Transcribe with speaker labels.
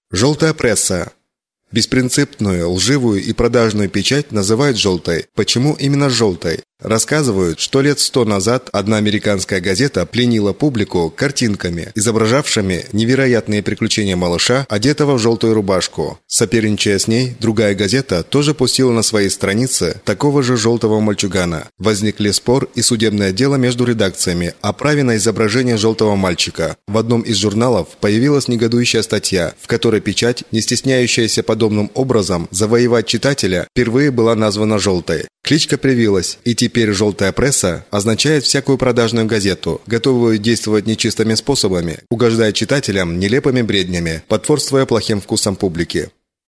Speaker 1: Желтая пресса. Беспринципную, лживую и продажную печать называют желтой. Почему именно желтой? Рассказывают, что лет 100 назад одна американская газета пленила публику картинками, изображавшими невероятные приключения малыша, одетого в желтую рубашку. Соперничая с ней, другая газета тоже пустила на свои страницы такого же желтого мальчугана. Возникли спор и судебное дело между редакциями о праве на изображение желтого мальчика. В одном из журналов появилась негодующая статья, в которой печать, не стесняющаяся подобным образом завоевать читателя, впервые была названа желтой. Кличка привилась, и теперь «желтая пресса» означает всякую продажную газету, готовую действовать нечистыми способами, угождая читателям нелепыми бреднями, потворствуя плохим вкусом публики.